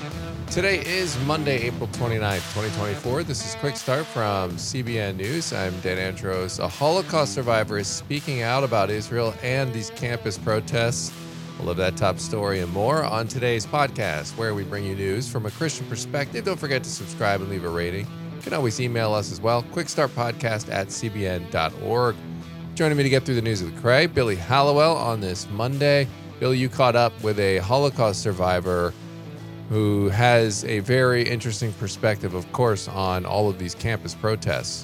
Today is Monday, April 29th, 2024. This is Quick Start from CBN News. I'm Dan Andros. A Holocaust survivor is speaking out about Israel and these campus protests. We'll have that top story and more on today's podcast, where we bring you news from a Christian perspective. Don't forget to subscribe and leave a rating. You can always email us as well, quickstartpodcast@cbn.org. Joining me to get through the news of the Cray, Billy Hallowell on this Monday. Billy, you caught up with a Holocaust survivor who has a very interesting perspective, of course, on all of these campus protests.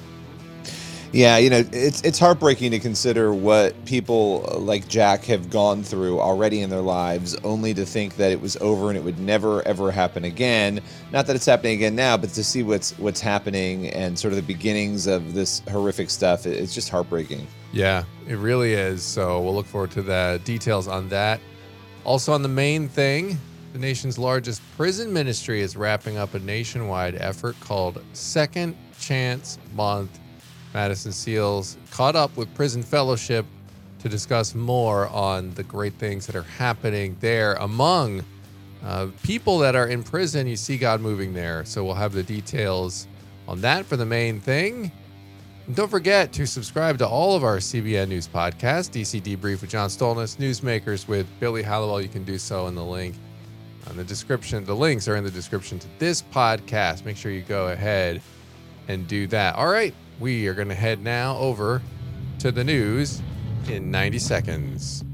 Yeah, it's heartbreaking to consider what people like Jack have gone through already in their lives, only to think that it was over and it would never, ever happen again. Not that it's happening again now, but to see what's happening and sort of the beginnings of this horrific stuff, it's just heartbreaking. Yeah, it really is. So we'll look forward to the details on that. Also on the main thing, the nation's largest prison ministry is wrapping up a nationwide effort called Second Chance Month. Madison Seals caught up with Prison Fellowship to discuss more on the great things that are happening there among people that are in prison. You see God moving there. So we'll have the details on that for the main thing. And don't forget to subscribe to all of our CBN News podcasts, DC Debrief with John Stolnis, Newsmakers with Billy Hallowell. You can do so in the link on the description. The links are in the description to this podcast. Make sure you go ahead and do that. All right, we are going to head now over to the news in 90 seconds.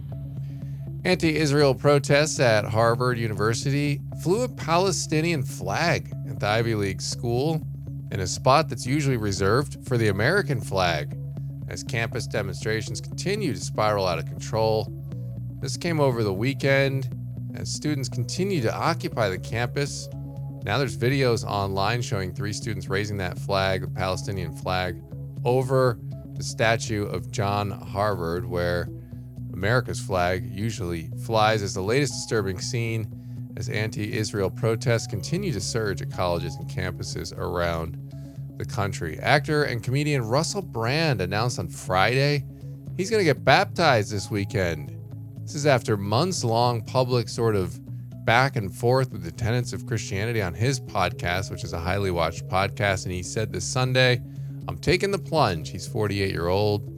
Anti-Israel protests at Harvard University flew a Palestinian flag at the Ivy League school in a spot that's usually reserved for the American flag, as campus demonstrations continue to spiral out of control. This came over the weekend as students continue to occupy the campus. Now there's videos online showing 3 students raising that flag, the Palestinian flag, over the statue of John Harvard, where America's flag usually flies, as the latest disturbing scene as anti-Israel protests continue to surge at colleges and campuses around the country. Actor and comedian Russell Brand announced on Friday he's going to get baptized this weekend. This is after months-long public sort of back and forth with the tenets of Christianity on his podcast, which is a highly watched podcast. And he said this Sunday, "I'm taking the plunge." He's 48 years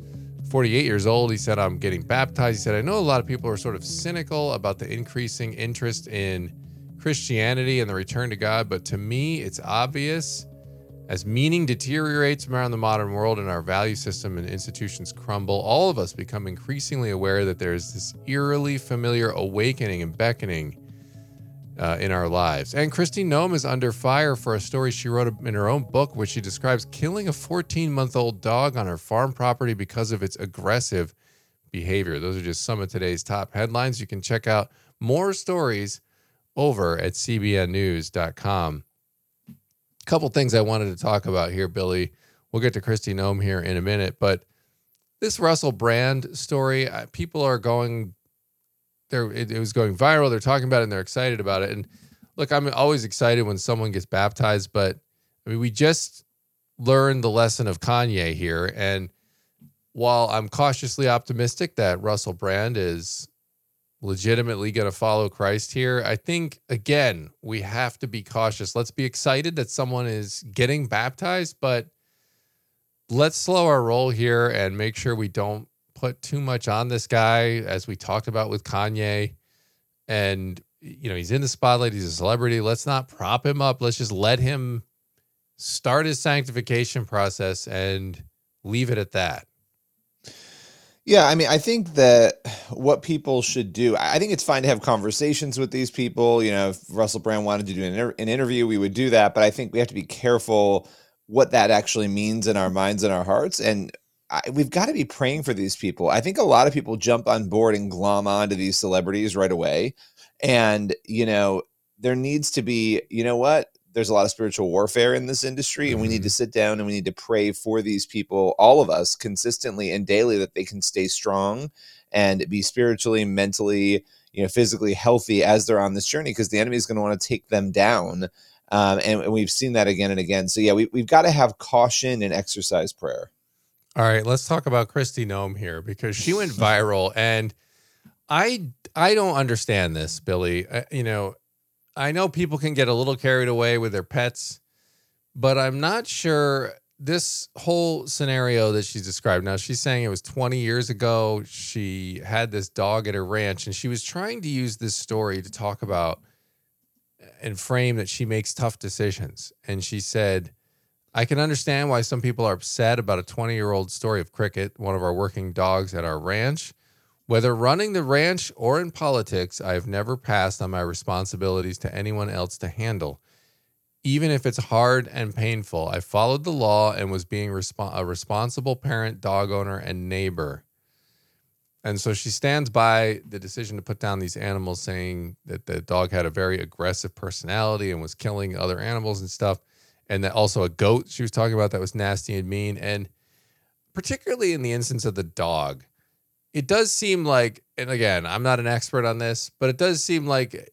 old. He said, "I'm getting baptized." He said, "I know a lot of people are sort of cynical about the increasing interest in Christianity and the return to God, but to me, it's obvious. As meaning deteriorates around the modern world and our value system and institutions crumble, all of us become increasingly aware that there's this eerily familiar awakening and beckoning in our lives." And Kristi Noem is under fire for a story she wrote in her own book, which she describes killing a 14-month-old dog on her farm property because of its aggressive behavior. Those are just some of today's top headlines. You can check out more stories over at cbnnews.com. Couple things I wanted to talk about here, Billy. We'll get to Kristi Noem here in a minute, but this Russell Brand story, people are going there. It was going viral. They're talking about it and they're excited about it. And look, I'm always excited when someone gets baptized, but I mean, we just learned the lesson of Kanye here. And while I'm cautiously optimistic that Russell Brand is legitimately going to follow Christ here, I think, again, we have to be cautious. Let's be excited that someone is getting baptized, but let's slow our roll here and make sure we don't put too much on this guy, as we talked about with Kanye. And, he's in the spotlight. He's a celebrity. Let's not prop him up. Let's just let him start his sanctification process and leave it at that. Yeah, I mean, I think that what people should do, I think it's fine to have conversations with these people. If Russell Brand wanted to do an interview, we would do that. But I think we have to be careful what that actually means in our minds and our hearts. And we've got to be praying for these people. I think a lot of people jump on board and glom onto these celebrities right away. And, there needs to be, there's a lot of spiritual warfare in this industry, and we need to sit down and we need to pray for these people, all of us, consistently and daily, that they can stay strong and be spiritually, mentally, physically healthy as they're on this journey, because the enemy is going to want to take them down. And we've seen that again and again. So yeah, we've got to have caution and exercise prayer. All right, let's talk about Kristi Noem here, because she went viral, and I don't understand this, Billy. I know people can get a little carried away with their pets, but I'm not sure this whole scenario that she's described. Now, she's saying it was 20 years ago. She had this dog at her ranch, and she was trying to use this story to talk about and frame that she makes tough decisions. And she said, I can understand why some people are upset about a 20-year-old story of Cricket, one of our working dogs at our ranch. Whether running the ranch or in politics, I have never passed on my responsibilities to anyone else to handle. Even if it's hard and painful, I followed the law and was being a responsible parent, dog owner, and neighbor. And so she stands by the decision to put down these animals, saying that the dog had a very aggressive personality and was killing other animals and stuff. And that also a goat she was talking about that was nasty and mean. And particularly in the instance of the dog, it does seem like, and again, I'm not an expert on this, but it does seem like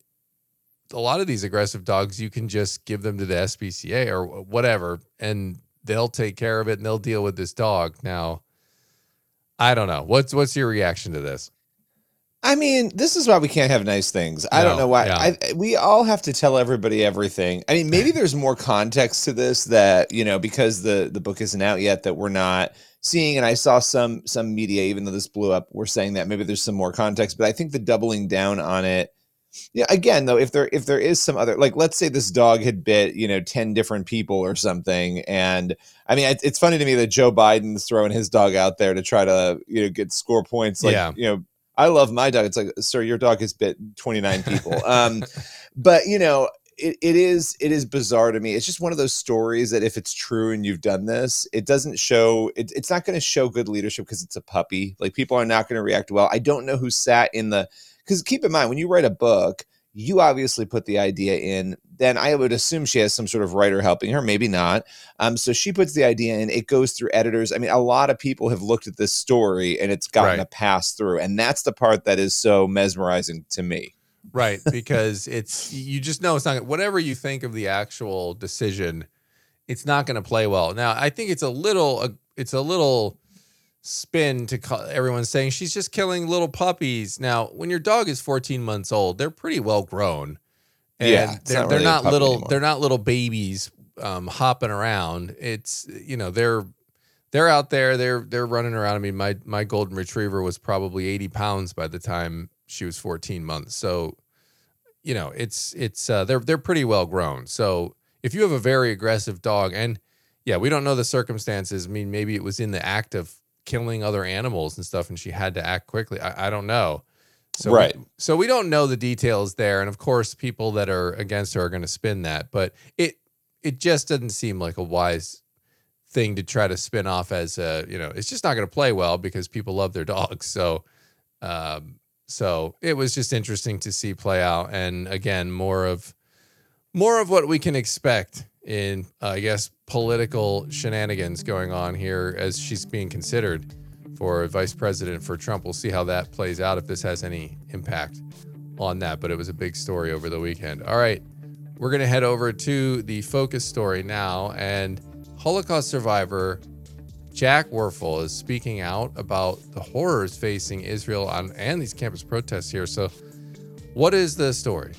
a lot of these aggressive dogs, you can just give them to the SPCA or whatever, and they'll take care of it and they'll deal with this dog. Now, I don't know. What's your reaction to this? I mean, this is why we can't have nice things. I don't know why. Yeah. We all have to tell everybody everything. I mean, maybe there's more context to this that, because the book isn't out yet, that we're not seeing. And I saw some media, even though this blew up, were saying that maybe there's some more context. But I think the doubling down on it, again, though, if there is some other, like, let's say this dog had bit, 10 different people or something. And I mean, it's funny to me that Joe Biden's throwing his dog out there to try to, get score points. Like, I love my dog. It's like, sir, your dog has bit 29 people. But it is bizarre to me. It's just one of those stories that if it's true and you've done this, it doesn't show, it's not going to show good leadership because it's a puppy. Like, people are not going to react well. I don't know who sat in because keep in mind, when you write a book, you obviously put the idea in, then I would assume she has some sort of writer helping her, maybe not. So she puts the idea in, it goes through editors. I mean, a lot of people have looked at this story and it's gotten a pass through. And that's the part that is so mesmerizing to me. Right. Because you just know it's not, whatever you think of the actual decision, it's not going to play well. Now, I think it's a little spin to call, everyone's saying she's just killing little puppies. Now, when your dog is 14 months old, they're pretty well grown. And they're not little anymore. They're not little babies hopping around. It's they're out there, they're running around. I mean, my golden retriever was probably 80 pounds by the time she was 14 months. So, they're pretty well grown. So if you have a very aggressive dog, and we don't know the circumstances. I mean, maybe it was in the act of killing other animals and stuff, and she had to act quickly. I don't know. So so we don't know the details there. And of course, people that are against her are going to spin that, but it just doesn't seem like a wise thing to try to spin off as it's just not going to play well because people love their dogs. So, so it was just interesting to see play out. And again, more of what we can expect in, I guess, political shenanigans going on here as she's being considered for vice president for Trump. We'll see how that plays out, if this has any impact on that. But it was a big story over the weekend. All right, we're going to head over to the focus story now. And Holocaust survivor Jack Werfel is speaking out about the horrors facing Israel and these campus protests here. So what is the story?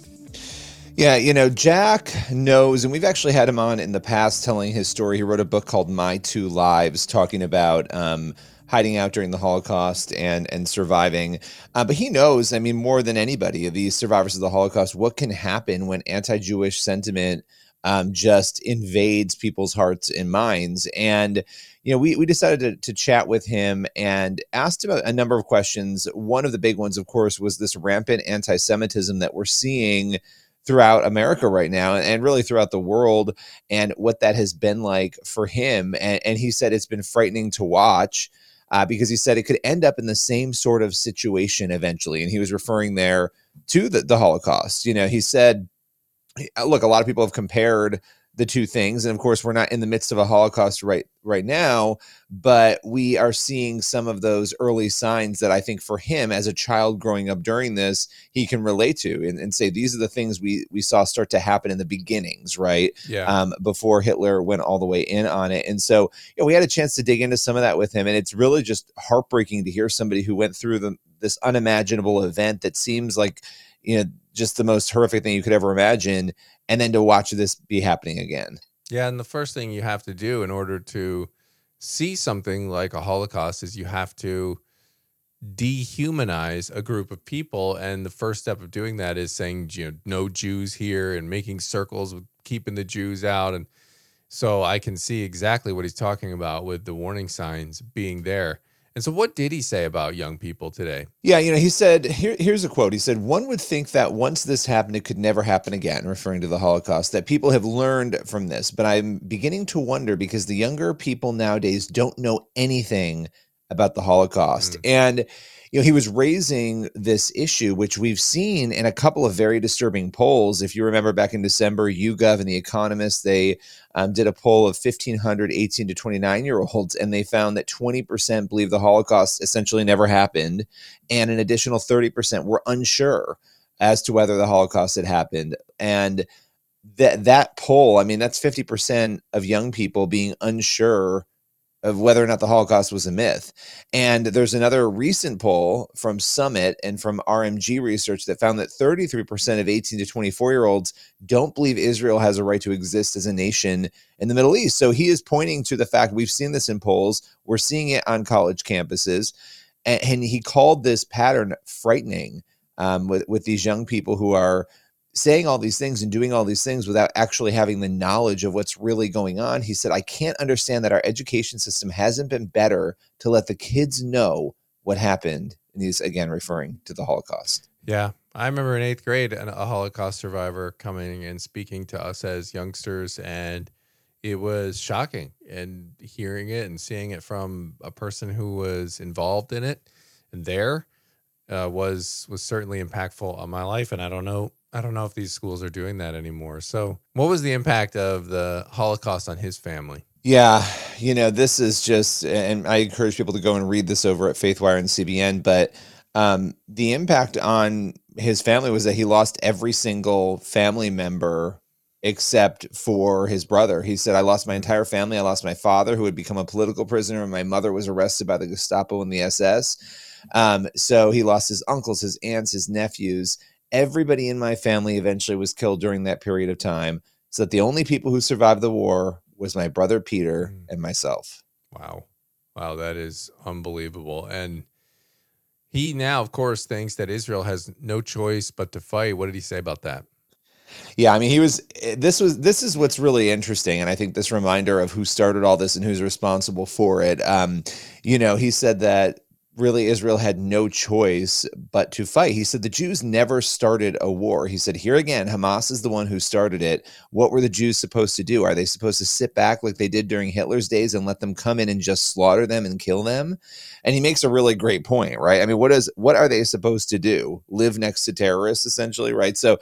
Yeah, Jack knows, and we've actually had him on in the past telling his story. He wrote a book called My Two Lives, talking about hiding out during the Holocaust and surviving. But he knows, I mean, more than anybody, these survivors of the Holocaust, what can happen when anti-Jewish sentiment just invades people's hearts and minds. And, we decided to chat with him and asked him a number of questions. One of the big ones, of course, was this rampant anti-Semitism that we're seeing throughout America right now and really throughout the world, and what that has been like for him. And he said it's been frightening to watch because he said it could end up in the same sort of situation eventually. And he was referring there to the Holocaust. He said, look, a lot of people have compared the two things. And of course, we're not in the midst of a Holocaust right now, but we are seeing some of those early signs that I think for him as a child growing up during this, he can relate to and say, these are the things we saw start to happen in the beginnings, right? Yeah. Before Hitler went all the way in on it. And so we had a chance to dig into some of that with him. And it's really just heartbreaking to hear somebody who went through this unimaginable event that seems like, just the most horrific thing you could ever imagine, and then to watch this be happening again. Yeah, and the first thing you have to do in order to see something like a Holocaust is you have to dehumanize a group of people, and the first step of doing that is saying, no Jews here, and making circles with keeping the Jews out. And so I can see exactly what he's talking about with the warning signs being there. And so what did he say about young people today? Yeah, he said, here's a quote. He said, "One would think that once this happened, it could never happen again," referring to the Holocaust, "that people have learned from this. But I'm beginning to wonder because the younger people nowadays don't know anything about the Holocaust." And he was raising this issue, which we've seen in a couple of very disturbing polls. If you remember back in December, YouGov and The Economist, they did a poll of 1,500 18 to 29-year-olds, and they found that 20% believe the Holocaust essentially never happened, and an additional 30% were unsure as to whether the Holocaust had happened. And that poll, I mean, that's 50% of young people being unsure of whether or not the Holocaust was a myth. And there's another recent poll from Summit and from RMG Research that found that 33% of 18 to 24-year-olds don't believe Israel has a right to exist as a nation in the Middle East. So he is pointing to the fact, we've seen this in polls, we're seeing it on college campuses, and he called this pattern frightening, with these young people who are saying all these things and doing all these things without actually having the knowledge of what's really going on. He said, "I can't understand that our education system hasn't been better to let the kids know what happened." And he's, again, referring to the Holocaust. Yeah. I remember in 8th grade, a Holocaust survivor coming and speaking to us as youngsters, and it was shocking, and hearing it and seeing it from a person who was involved in it and there was certainly impactful on my life. And I don't know if these schools are doing that anymore. So what was the impact of the Holocaust on his family? Yeah, this is just, and I encourage people to go and read this over at FaithWire and CBN, but the impact on his family was that he lost every single family member except for his brother. He said, "I lost my entire family. I lost my father, who had become a political prisoner, and my mother was arrested by the Gestapo and the SS. So he lost his uncles, his aunts, his nephews. Everybody in my family eventually was killed during that period of time, so that the only people who survived the war was my brother Peter and myself." Wow, that is unbelievable. And he now, of course, thinks that Israel has no choice but to fight. What did he say about that? Yeah, I mean, this is what's really interesting, and I think this reminder of who started all this and who's responsible for it. He said that really Israel had no choice but to fight. He said the Jews never started a war. He said, here again, Hamas is the one who started it. What were the Jews supposed to do? Are they supposed to sit back like they did during Hitler's days and let them come in and just slaughter them and kill them? And he makes a really great point, right? I mean, what are they supposed to do? Live next to terrorists, essentially, right? So,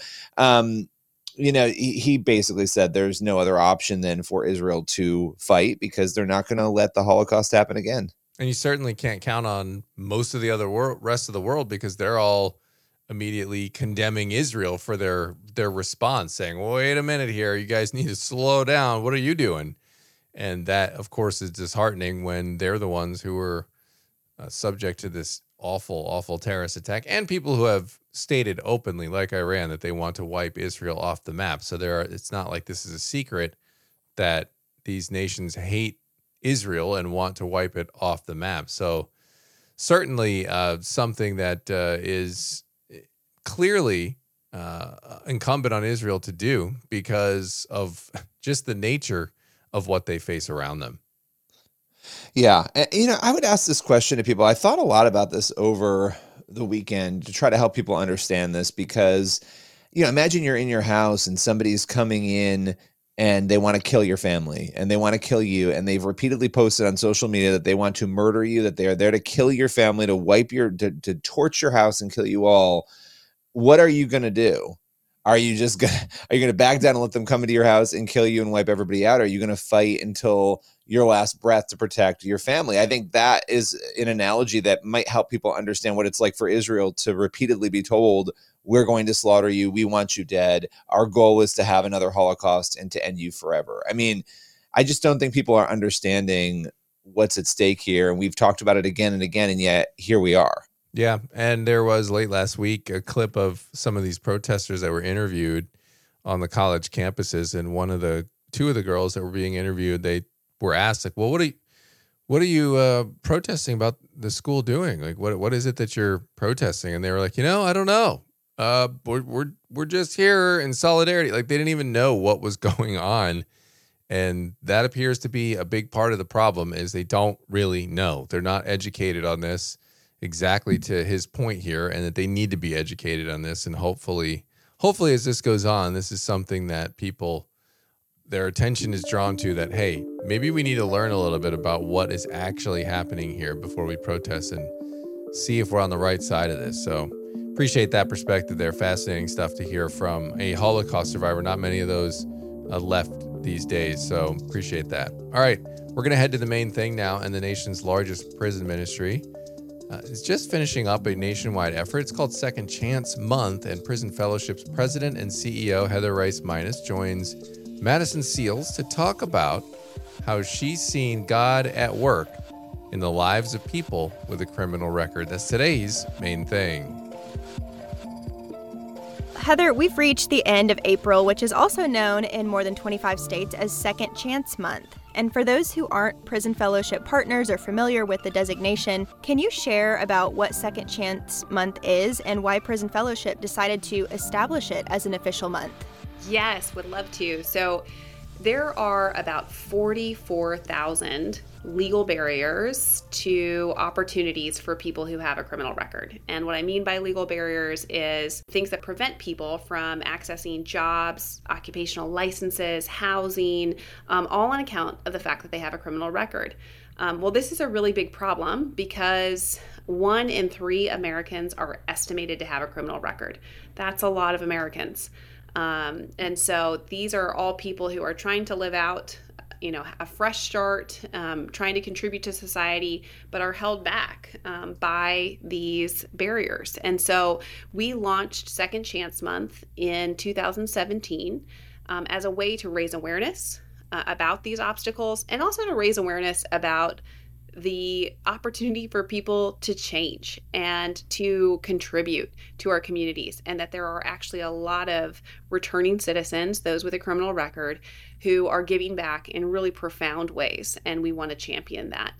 he basically said there's no other option than for Israel to fight, because they're not going to let the Holocaust happen again. And you certainly can't count on most of the rest of the world, because they're all immediately condemning Israel for their response, saying, well, wait a minute here, you guys need to slow down. What are you doing? And that, of course, is disheartening when they're the ones who were subject to this awful, awful terrorist attack, and people who have stated openly, like Iran, that they want to wipe Israel off the map. So it's not like this is a secret that these nations hate Israel and want to wipe it off the map. So certainly something that is clearly incumbent on Israel to do, because of just the nature of what they face around them. Yeah. I would ask this question to people. I thought a lot about this over the weekend to try to help people understand this, because, imagine you're in your house and somebody's coming in and they want to kill your family and they want to kill you. And they've repeatedly posted on social media that they want to murder you, that they are there to kill your family, to torch your house and kill you all. What are you going to do? Are you going to back down and let them come into your house and kill you and wipe everybody out? Or are you going to fight until your last breath to protect your family? I think that is an analogy that might help people understand what it's like for Israel to repeatedly be told, we're going to slaughter you. We want you dead. Our goal is to have another Holocaust and to end you forever. I mean, I just don't think people are understanding what's at stake here. And we've talked about it again and again, and yet here we are. Yeah, and there was late last week a clip of some of these protesters that were interviewed on the college campuses, and two of the girls that were being interviewed, they were asked like, "Well, what are you protesting about the school doing? Like, what is it that you're protesting?" And they were like, I don't know. We're just here in solidarity. Like, they didn't even know what was going on, and that appears to be a big part of the problem. Is they don't really know. They're not educated on this, exactly to his point here, and that they need to be educated on this. And hopefully as this goes on, this is something that their attention is drawn to, that, hey, maybe we need to learn a little bit about what is actually happening here before we protest and see if we're on the right side of this. So appreciate that perspective there. Fascinating stuff to hear from a Holocaust survivor. Not many of those left these days. So appreciate that. All right, we're going to head to the main thing now, and the nation's largest prison ministry is just finishing up a nationwide effort. It's called Second Chance Month, and Prison Fellowship's president and CEO, Heather Rice Minus, joins Madison Seals to talk about how she's seen God at work in the lives of people with a criminal record. That's today's main thing. Heather, we've reached the end of April, which is also known in more than 25 states as Second Chance Month. And for those who aren't Prison Fellowship partners or familiar with the designation, can you share about what Second Chance Month is and why Prison Fellowship decided to establish it as an official month? Yes, would love to. So there are about 44,000 legal barriers to opportunities for people who have a criminal record. And what I mean by legal barriers is things that prevent people from accessing jobs, occupational licenses, housing, all on account of the fact that they have a criminal record. Well, this is a really big problem because 1 in 3 Americans are estimated to have a criminal record. That's a lot of Americans. And so these are all people who are trying to live out, a fresh start, trying to contribute to society, but are held back by these barriers. And so we launched Second Chance Month in 2017 as a way to raise awareness about these obstacles, and also to raise awareness about the opportunity for people to change and to contribute to our communities, and that there are actually a lot of returning citizens, those with a criminal record, who are giving back in really profound ways, and we want to champion that.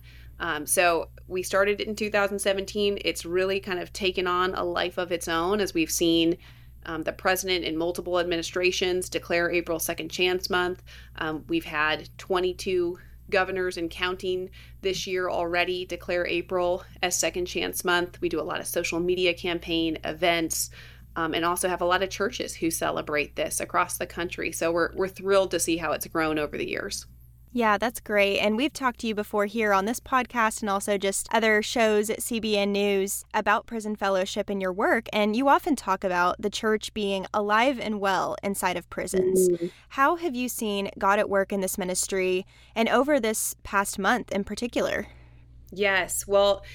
So we started in 2017. It's really kind of taken on a life of its own as we've seen the president in multiple administrations declare April Second Chance Month. We've had 22 governors and counting this year already declare April as Second Chance Month. We do a lot of social media campaign events, and also have a lot of churches who celebrate this across the country. So we're thrilled to see how it's grown over the years. Yeah, that's great. And we've talked to you before here on this podcast and also just other shows at CBN News about Prison Fellowship and your work. And you often talk about the church being alive and well inside of prisons. Mm-hmm. How have you seen God at work in this ministry and over this past month in particular? Yes. Well,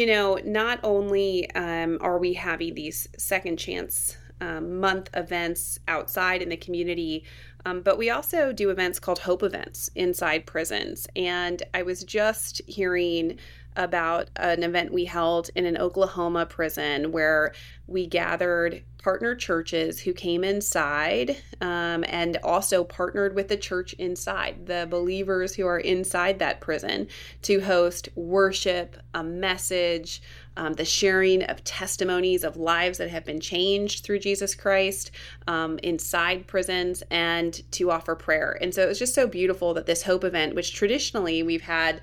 not only are we having these Second Chance Month events outside in the community, but we also do events called Hope Events inside prisons. And I was just hearing about an event we held in an Oklahoma prison where we gathered partner churches who came inside and also partnered with the church inside, the believers who are inside that prison, to host worship, a message, the sharing of testimonies of lives that have been changed through Jesus Christ inside prisons, and to offer prayer. And so it was just so beautiful that this Hope event, which traditionally we've had,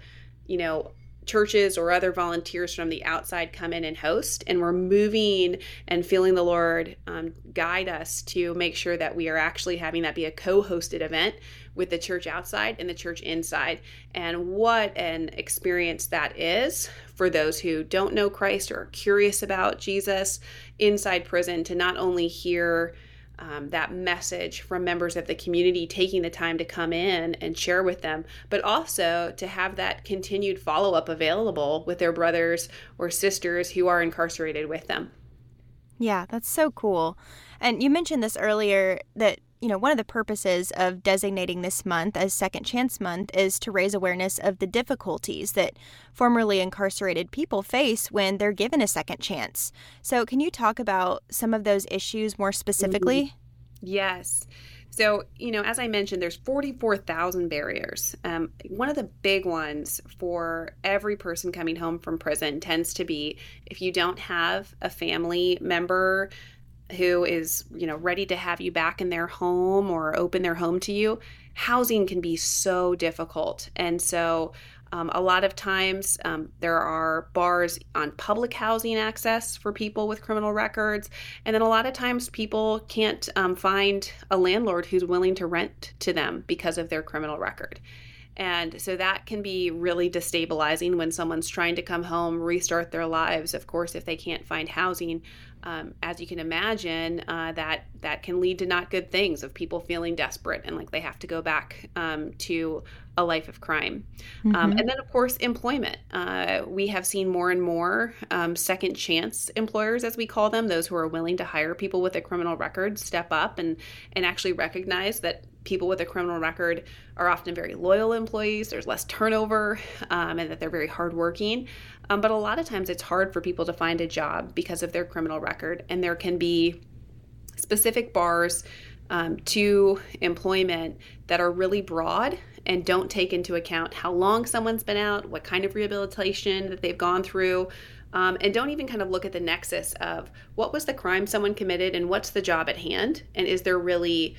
churches or other volunteers from the outside come in and host, and we're moving and feeling the Lord guide us to make sure that we are actually having that be a co-hosted event with the church outside and the church inside. And what an experience that is for those who don't know Christ or are curious about Jesus inside prison, to not only hear that message from members of the community taking the time to come in and share with them, but also to have that continued follow-up available with their brothers or sisters who are incarcerated with them. Yeah, that's so cool. And you mentioned this earlier, that one of the purposes of designating this month as Second Chance Month is to raise awareness of the difficulties that formerly incarcerated people face when they're given a second chance. So can you talk about some of those issues more specifically? Yes. So, as I mentioned, there's 44,000 barriers. One of the big ones for every person coming home from prison tends to be if you don't have a family member who is, ready to have you back in their home or open their home to you, housing can be so difficult. And so a lot of times there are bars on public housing access for people with criminal records. And then a lot of times people can't find a landlord who's willing to rent to them because of their criminal record. And so that can be really destabilizing when someone's trying to come home, restart their lives. Of course, if they can't find housing, as you can imagine, that can lead to not good things of people feeling desperate and like they have to go back to a life of crime. And then, of course, employment. We have seen more and more second chance employers, as we call them, those who are willing to hire people with a criminal record, step up and actually recognize that people with a criminal record are often very loyal employees. There's less turnover, and that they're very hardworking. But a lot of times it's hard for people to find a job because of their criminal record. And there can be specific bars to employment that are really broad and don't take into account how long someone's been out, what kind of rehabilitation that they've gone through, and don't even kind of look at the nexus of what was the crime someone committed and what's the job at hand, and is there really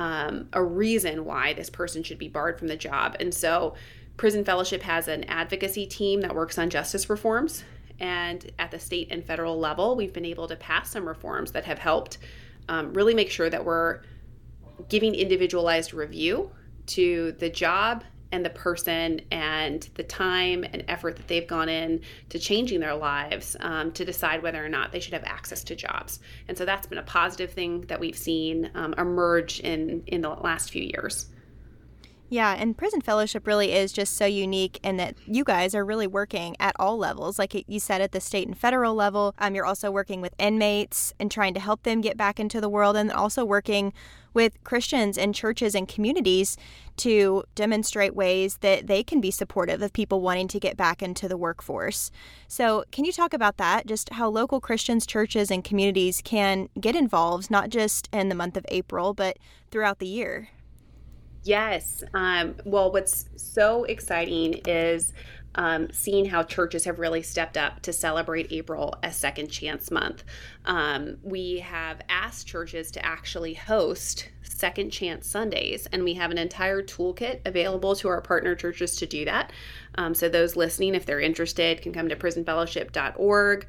a reason why this person should be barred from the job. And so Prison Fellowship has an advocacy team that works on justice reforms. And at the state and federal level, we've been able to pass some reforms that have helped really make sure that we're giving individualized review to the job and the person and the time and effort that they've gone in to changing their lives to decide whether or not they should have access to jobs. And so that's been a positive thing that we've seen emerge in the last few years. Yeah, and Prison Fellowship really is just so unique in that you guys are really working at all levels. Like you said, at the state and federal level, you're also working with inmates and trying to help them get back into the world, and also working with Christians and churches and communities to demonstrate ways that they can be supportive of people wanting to get back into the workforce. So can you talk about that, just how local Christians, churches, and communities can get involved, not just in the month of April, but throughout the year? Yes. Well, what's so exciting is seeing how churches have really stepped up to celebrate April as Second Chance Month. We have asked churches to actually host Second Chance Sundays, and we have an entire toolkit available to our partner churches to do that. So those listening, if they're interested, can come to prisonfellowship.org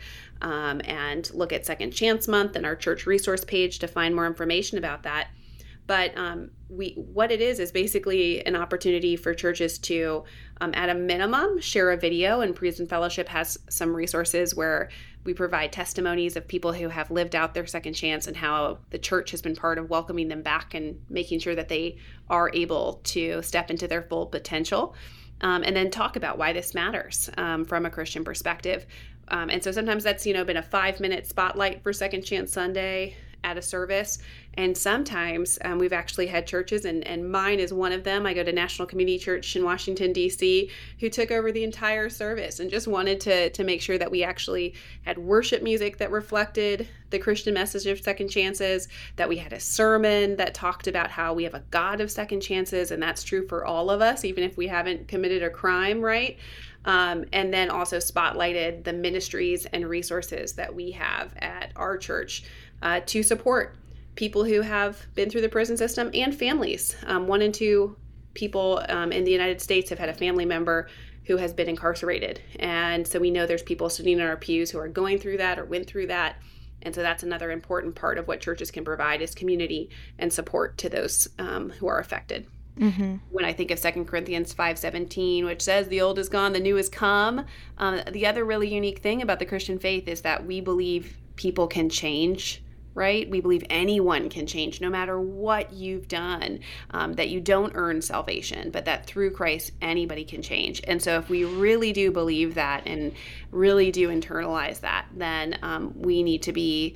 and look at Second Chance Month and our church resource page to find more information about that. But what it is basically an opportunity for churches to, at a minimum, share a video. And Prison Fellowship has some resources where we provide testimonies of people who have lived out their second chance and how the church has been part of welcoming them back and making sure that they are able to step into their full potential. And then talk about why this matters from a Christian perspective. And so sometimes that's, been a 5-minute spotlight for Second Chance Sunday at a service. And sometimes we've actually had churches, and mine is one of them. I go to National Community Church in Washington, D.C., who took over the entire service and just wanted to make sure that we actually had worship music that reflected the Christian message of second chances, that we had a sermon that talked about how we have a God of second chances, and that's true for all of us, even if we haven't committed a crime, right? And then also spotlighted the ministries and resources that we have at our church to support people who have been through the prison system and families. 1 in 2 people in the United States have had a family member who has been incarcerated. And so we know there's people sitting in our pews who are going through that or went through that. And so that's another important part of what churches can provide is community and support to those who are affected. Mm-hmm. When I think of 2 Corinthians 5:17, which says the old is gone, the new is come. The other really unique thing about the Christian faith is that we believe people can change, right? We believe anyone can change no matter what you've done, that you don't earn salvation, but that through Christ, anybody can change. And so if we really do believe that and really do internalize that, then we need to be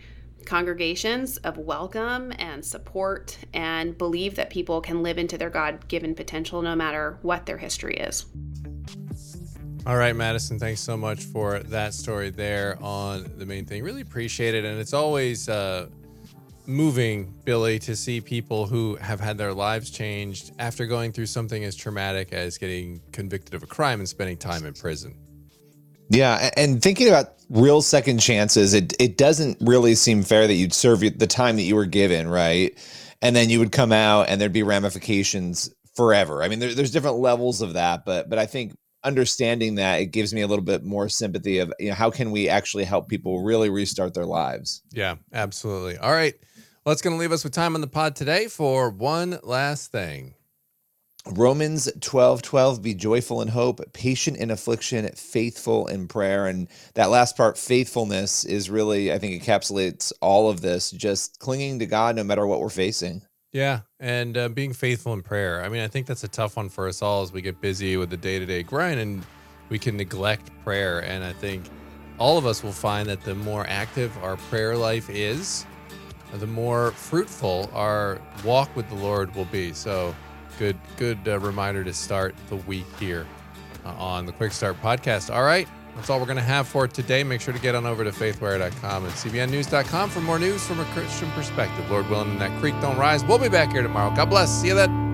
congregations of welcome and support, and believe that people can live into their God-given potential no matter what their history is. All right, Madison, thanks so much for that story there on The Main Thing. Really appreciate it. And it's always moving, Billy, to see people who have had their lives changed after going through something as traumatic as getting convicted of a crime and spending time in prison. Yeah, and thinking about real second chances, it doesn't really seem fair that you'd serve the time that you were given, right? And then you would come out and there'd be ramifications forever. I mean, there's different levels of that, but I think understanding that, it gives me a little bit more sympathy of, how can we actually help people really restart their lives? Yeah, absolutely. All right. Well, that's going to leave us with time on the pod today for one last thing. Romans 12:12, be joyful in hope, patient in affliction, faithful in prayer. And that last part, faithfulness, is really, I think, encapsulates all of this, just clinging to God no matter what we're facing. Yeah, and being faithful in prayer. I mean, I think that's a tough one for us all as we get busy with the day-to-day grind, and we can neglect prayer. And I think all of us will find that the more active our prayer life is, the more fruitful our walk with the Lord will be. So good reminder to start the week here on the Quick Start Podcast. All right, that's all we're going to have for today. Make sure to get on over to faithwire.com and cbnnews.com for more news from a Christian perspective. Lord willing, and that creek don't rise. We'll be back here tomorrow. God bless. See you then.